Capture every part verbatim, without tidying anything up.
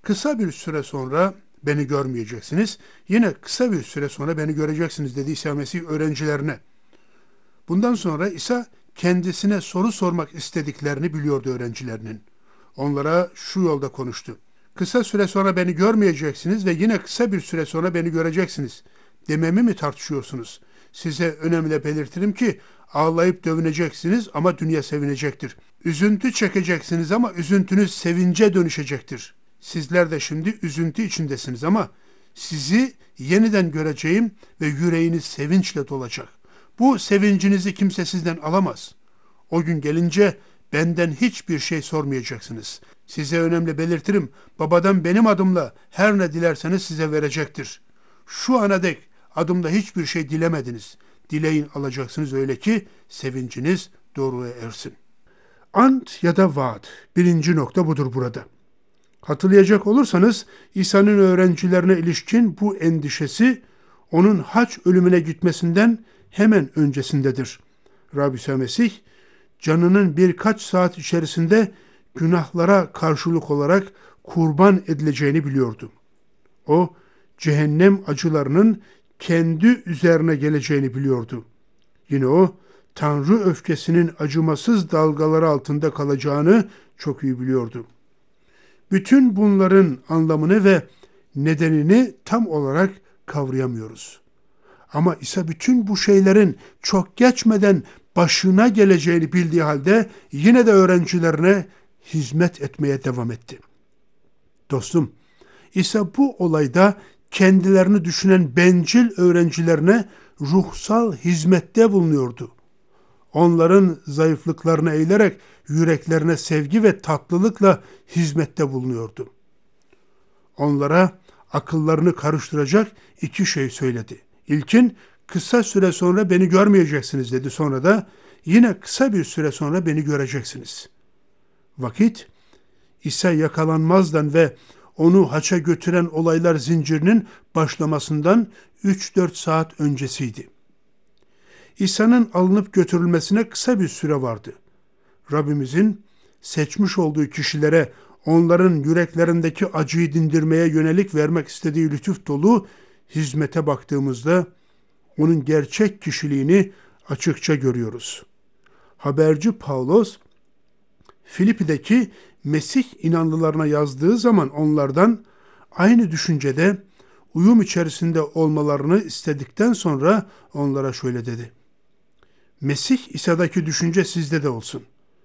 Kısa bir süre sonra beni görmeyeceksiniz. Yine kısa bir süre sonra beni göreceksiniz dedi İsa Mesih öğrencilerine. Bundan sonra İsa kendisine soru sormak istediklerini biliyordu öğrencilerinin. Onlara şu yolda konuştu. Kısa süre sonra beni görmeyeceksiniz ve yine kısa bir süre sonra beni göreceksiniz. Dememi mi tartışıyorsunuz? Size önemli belirtirim ki ağlayıp dövüneceksiniz ama dünya sevinecektir. Üzüntü çekeceksiniz ama üzüntünüz sevince dönüşecektir. Sizler de şimdi üzüntü içindesiniz ama sizi yeniden göreceğim ve yüreğiniz sevinçle dolacak. Bu sevincinizi kimse sizden alamaz. O gün gelince benden hiçbir şey sormayacaksınız. Size önemli belirtirim, babadan benim adımla her ne dilerseniz size verecektir. Şu ana dek adımda hiçbir şey dilemediniz. Dileyin alacaksınız öyle ki sevinciniz doğruya ersin. Ant ya da vaat. Birinci nokta budur burada. Hatırlayacak olursanız İsa'nın öğrencilerine ilişkin bu endişesi onun haç ölümüne gitmesinden hemen öncesindedir. Rabbi İsa Mesih canının birkaç saat içerisinde günahlara karşılık olarak kurban edileceğini biliyordu. O cehennem acılarının kendi üzerine geleceğini biliyordu. Yine o Tanrı öfkesinin acımasız dalgaları altında kalacağını çok iyi biliyordu. Bütün bunların anlamını ve nedenini tam olarak kavrayamıyoruz. Ama İsa bütün bu şeylerin çok geçmeden başına geleceğini bildiği halde yine de öğrencilerine hizmet etmeye devam etti. Dostum, İsa bu olayda kendilerini düşünen bencil öğrencilerine ruhsal hizmette bulunuyordu. Onların zayıflıklarını eğilerek yüreklerine sevgi ve tatlılıkla hizmette bulunuyordu. Onlara akıllarını karıştıracak iki şey söyledi. İlkin, kısa süre sonra beni görmeyeceksiniz dedi. Sonra da yine kısa bir süre sonra beni göreceksiniz. Vakit, İsa yakalanmazdan ve onu haça götüren olaylar zincirinin başlamasından üç dört saat öncesiydi. İsa'nın alınıp götürülmesine kısa bir süre vardı. Rabbimizin seçmiş olduğu kişilere onların yüreklerindeki acıyı dindirmeye yönelik vermek istediği lütuf dolu hizmete baktığımızda onun gerçek kişiliğini açıkça görüyoruz. Haberci Pavlos, Filipi'deki Mesih inanlılarına yazdığı zaman onlardan aynı düşüncede uyum içerisinde olmalarını istedikten sonra onlara şöyle dedi. Mesih İsa'daki düşünce sizde de olsun.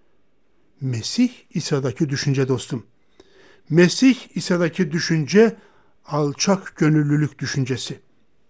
Mesih İsa'daki düşünce dostum. Mesih İsa'daki düşünce alçak gönüllülük düşüncesi.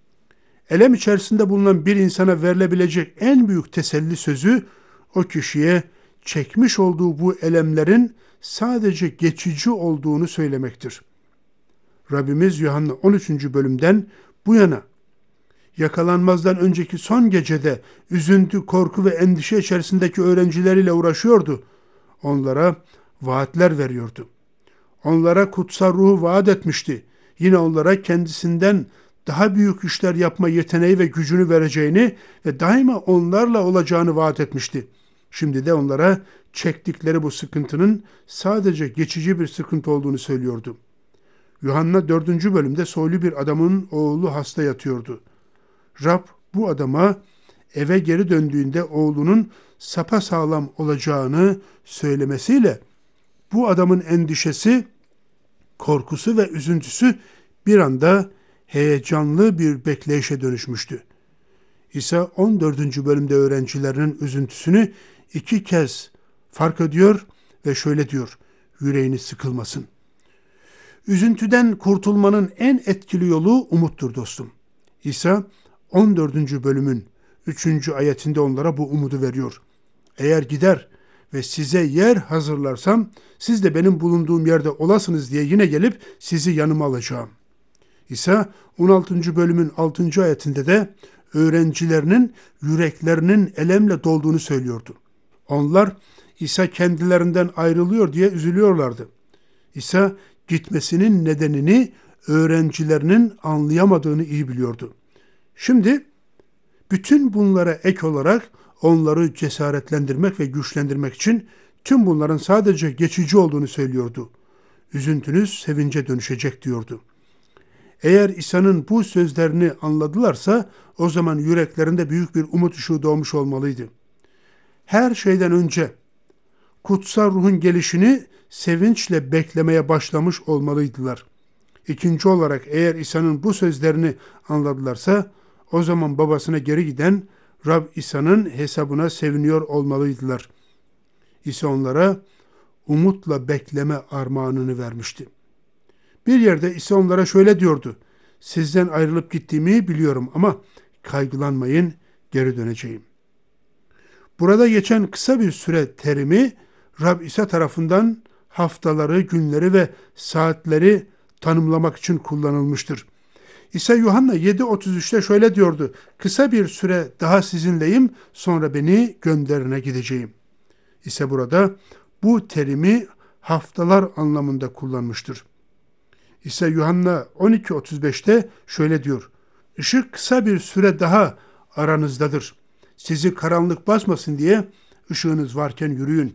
Elem içerisinde bulunan bir insana verilebilecek en büyük teselli sözü o kişiye çekmiş olduğu bu elemlerin sadece geçici olduğunu söylemektir. Rabbimiz Yuhanna on üçüncü bölümden bu yana yakalanmazdan önceki son gecede üzüntü, korku ve endişe içerisindeki öğrencileriyle uğraşıyordu. Onlara vaatler veriyordu. Onlara kutsal ruhu vaat etmişti. Yine onlara kendisinden daha büyük işler yapma yeteneği ve gücünü vereceğini ve daima onlarla olacağını vaat etmişti. Şimdi de onlara çektikleri bu sıkıntının sadece geçici bir sıkıntı olduğunu söylüyordu. Yuhanna dördüncü bölümde soylu bir adamın oğlu hasta yatıyordu. Rab bu adama eve geri döndüğünde oğlunun sapasağlam olacağını söylemesiyle bu adamın endişesi, korkusu ve üzüntüsü bir anda heyecanlı bir bekleyişe dönüşmüştü. İsa on dördüncü bölümde öğrencilerinin üzüntüsünü iki kez fark ediyor ve şöyle diyor, yüreğiniz sıkılmasın. Üzüntüden kurtulmanın en etkili yolu umuttur dostum. İsa on dördüncü bölümün üçüncü ayetinde onlara bu umudu veriyor. Eğer gider ve size yer hazırlarsam siz de benim bulunduğum yerde olasınız diye yine gelip sizi yanıma alacağım. İsa on altıncı bölümün altıncı ayetinde de öğrencilerinin yüreklerinin elemle dolduğunu söylüyordu. Onlar İsa kendilerinden ayrılıyor diye üzülüyorlardı. İsa gitmesinin nedenini öğrencilerinin anlayamadığını iyi biliyordu. Şimdi bütün bunlara ek olarak onları cesaretlendirmek ve güçlendirmek için tüm bunların sadece geçici olduğunu söylüyordu. üzüntünüz sevince dönüşecek diyordu. Eğer İsa'nın bu sözlerini anladılarsa o zaman yüreklerinde büyük bir umut ışığı doğmuş olmalıydı. Her şeyden önce kutsal ruhun gelişini sevinçle beklemeye başlamış olmalıydılar. İkinci olarak eğer İsa'nın bu sözlerini anladılarsa o zaman babasına geri giden Rab İsa'nın hesabına seviniyor olmalıydılar. İsa onlara umutla bekleme armağanını vermişti. Bir yerde İsa onlara şöyle diyordu: sizden ayrılıp gittiğimi biliyorum ama kaygılanmayın, geri döneceğim. Burada geçen kısa bir süre terimi Rab İsa tarafından haftaları, günleri ve saatleri tanımlamak için kullanılmıştır. İsa Yuhanna yedi otuz üçte şöyle diyordu: kısa bir süre daha sizinleyim, sonra beni gönderine gideceğim. İsa burada bu terimi haftalar anlamında kullanmıştır. İsa Yuhanna on iki otuz beşte şöyle diyor: Işık kısa bir süre daha aranızdadır. Sizi karanlık basmasın diye ışığınız varken yürüyün.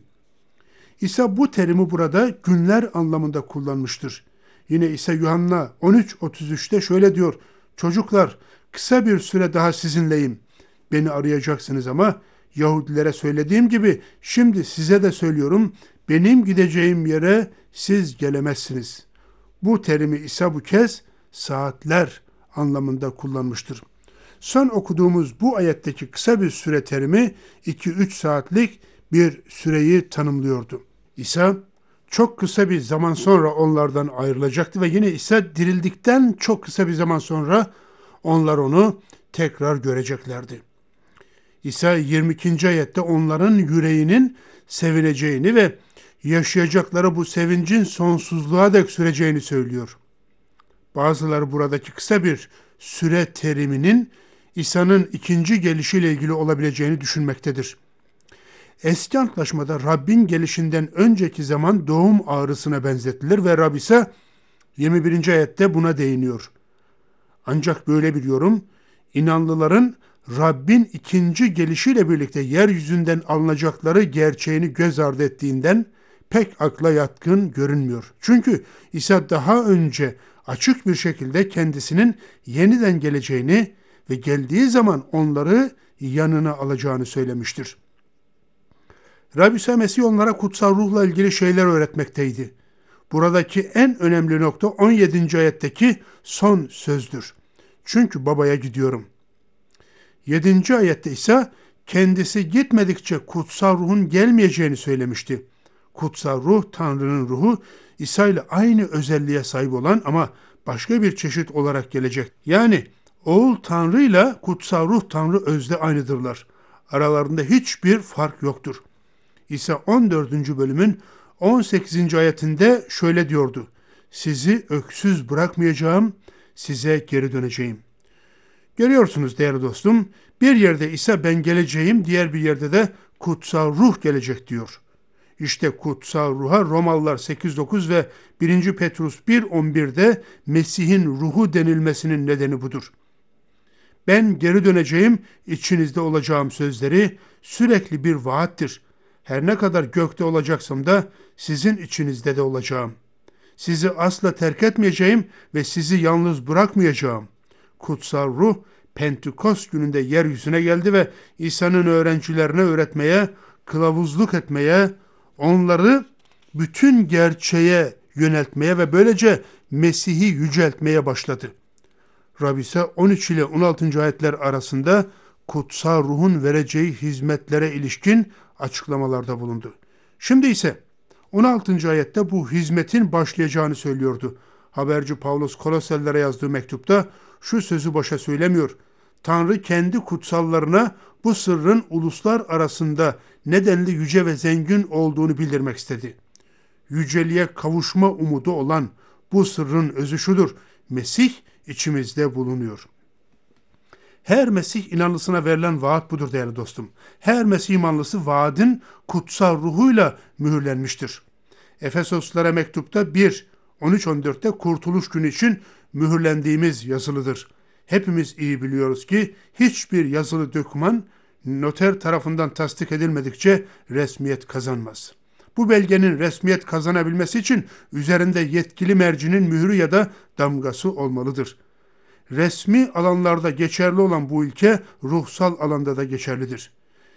İsa bu terimi burada günler anlamında kullanmıştır. Yine İsa Yuhanna on üç otuz üçte şöyle diyor: çocuklar, kısa bir süre daha sizinleyim. Beni arayacaksınız ama Yahudilere söylediğim gibi şimdi size de söylüyorum, benim gideceğim yere siz gelemezsiniz. Bu terimi İsa bu kez saatler anlamında kullanmıştır. Son okuduğumuz bu ayetteki kısa bir süre terimi iki üç saatlik bir süreyi tanımlıyordu. İsa çok kısa bir zaman sonra onlardan ayrılacaktı ve yine İsa dirildikten çok kısa bir zaman sonra onlar onu tekrar göreceklerdi. İsa yirmi ikinci ayette onların yüreğinin sevineceğini ve yaşayacakları bu sevincin sonsuzluğa dek süreceğini söylüyor. Bazıları buradaki kısa bir süre teriminin İsa'nın ikinci gelişiyle ilgili olabileceğini düşünmektedir. Eski Antlaşmada Rabbin gelişinden önceki zaman doğum ağrısına benzetilir ve Rab İsa yirmi birinci ayette buna değiniyor. Ancak böyle bir yorum, inanlıların Rabbin ikinci gelişiyle birlikte yeryüzünden alınacakları gerçeğini göz ardı ettiğinden pek akla yatkın görünmüyor. Çünkü İsa daha önce açık bir şekilde kendisinin yeniden geleceğini ve geldiği zaman onları yanına alacağını söylemiştir. Rab İsa Mesih onlara kutsal ruhla ilgili şeyler öğretmekteydi. Buradaki en önemli nokta on yedinci ayetteki son sözdür. Çünkü babaya gidiyorum. yedinci ayette ise kendisi gitmedikçe kutsal ruhun gelmeyeceğini söylemişti. Kutsal ruh, Tanrı'nın ruhu, İsa ile aynı özelliğe sahip olan ama başka bir çeşit olarak gelecek. Yani oğul Tanrı ile kutsal ruh Tanrı özde aynıdırlar. Aralarında hiçbir fark yoktur. İsa on dördüncü bölümün on sekizinci ayetinde şöyle diyordu: sizi öksüz bırakmayacağım, size geri döneceğim. Görüyorsunuz değerli dostum, bir yerde İsa ben geleceğim, diğer bir yerde de kutsal ruh gelecek diyor. İşte kutsal ruha Romalılar sekiz dokuz ve birinci Petrus bir on birde Mesih'in ruhu denilmesinin nedeni budur. Ben geri döneceğim, içinizde olacağım sözleri sürekli bir vaattir. Her ne kadar gökte olacaksam da sizin içinizde de olacağım. Sizi asla terk etmeyeceğim ve sizi yalnız bırakmayacağım. Kutsal ruh Pentekost gününde yeryüzüne geldi ve İsa'nın öğrencilerine öğretmeye, kılavuzluk etmeye, onları bütün gerçeğe yöneltmeye ve böylece Mesih'i yüceltmeye başladı. Rab İsa on üç ile on altıncı ayetler arasında kutsal ruhun vereceği hizmetlere ilişkin açıklamalarda bulundu. Şimdi ise on altıncı ayette bu hizmetin başlayacağını söylüyordu. Haberci Pavlus Kolosellere yazdığı mektupta şu sözü başa söylemiyor: Tanrı kendi kutsallarına bu sırrın uluslar arasında nedenli yüce ve zengin olduğunu bildirmek istedi. Yüceliğe kavuşma umudu olan bu sırrın özü şudur: Mesih içimizde bulunuyor. Her Mesih inanlısına verilen vaat budur değerli dostum. Her Mesih imanlısı vaadin kutsal ruhuyla mühürlenmiştir. Efesoslara mektupta bir on üç on dörtte kurtuluş günü için mühürlendiğimiz yazılıdır. Hepimiz iyi biliyoruz ki hiçbir yazılı doküman noter tarafından tasdik edilmedikçe resmiyet kazanmaz. Bu belgenin resmiyet kazanabilmesi için üzerinde yetkili mercinin mührü ya da damgası olmalıdır. Resmi alanlarda geçerli olan bu ilke ruhsal alanda da geçerlidir.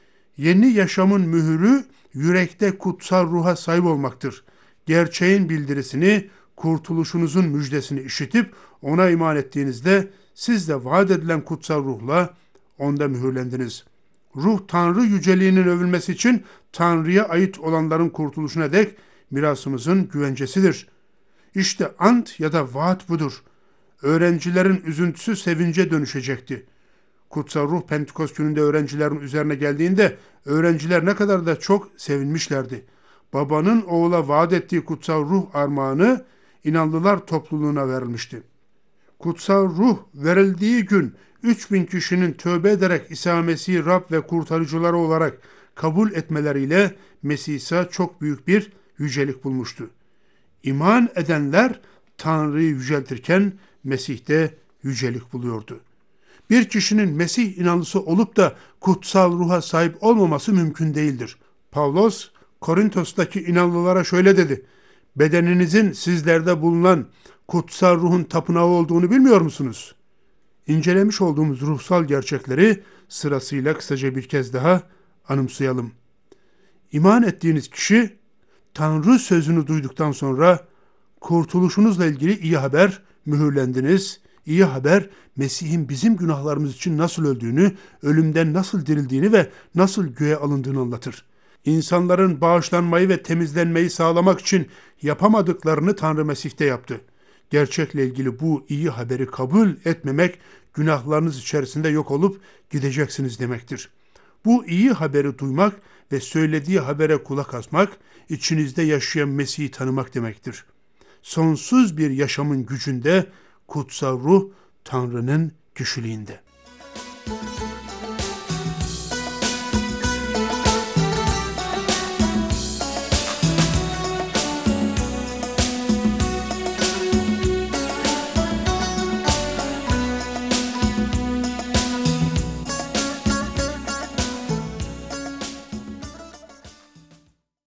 Yeni yaşamın mührü yürekte kutsal ruha sahip olmaktır. Gerçeğin bildirisini, kurtuluşunuzun müjdesini işitip ona iman ettiğinizde siz de vaat edilen kutsal ruhla onda mühürlendiniz. Ruh Tanrı yüceliğinin övülmesi için Tanrı'ya ait olanların kurtuluşuna dek mirasımızın güvencesidir. İşte ant ya da vaat budur. Öğrencilerin üzüntüsü sevince dönüşecekti. Kutsal Ruh Pentekost gününde öğrencilerin üzerine geldiğinde öğrenciler ne kadar da çok sevinmişlerdi. Babanın oğula vaat ettiği kutsal ruh armağanı inanlılar topluluğuna verilmişti. Kutsal ruh verildiği gün üç bin kişinin tövbe ederek İsa Mesih'i Rab ve kurtarıcıları olarak kabul etmeleriyle Mesih İsa çok büyük bir yücelik bulmuştu. İman edenler Tanrı'yı yüceltirken Mesih de yücelik buluyordu. Bir kişinin Mesih inanlısı olup da kutsal ruha sahip olmaması mümkün değildir. Pavlos, Korintos'taki inanlılara şöyle dedi: bedeninizin sizlerde bulunan kutsal ruhun tapınağı olduğunu bilmiyor musunuz? İncelemiş olduğumuz ruhsal gerçekleri sırasıyla kısaca bir kez daha anımsayalım. İman ettiğiniz kişi Tanrı sözünü duyduktan sonra kurtuluşunuzla ilgili iyi haber, mühürlendiniz. İyi haber, Mesih'in bizim günahlarımız için nasıl öldüğünü, ölümden nasıl dirildiğini ve nasıl göğe alındığını anlatır. İnsanların bağışlanmayı ve temizlenmeyi sağlamak için yapamadıklarını Tanrı Mesih'te yaptı. Gerçekle ilgili bu iyi haberi kabul etmemek, günahlarınız içerisinde yok olup gideceksiniz demektir. Bu iyi haberi duymak ve söylediği habere kulak asmak, içinizde yaşayan Mesih'i tanımak demektir. Sonsuz bir yaşamın gücünde, kutsal ruh Tanrı'nın kişiliğinde.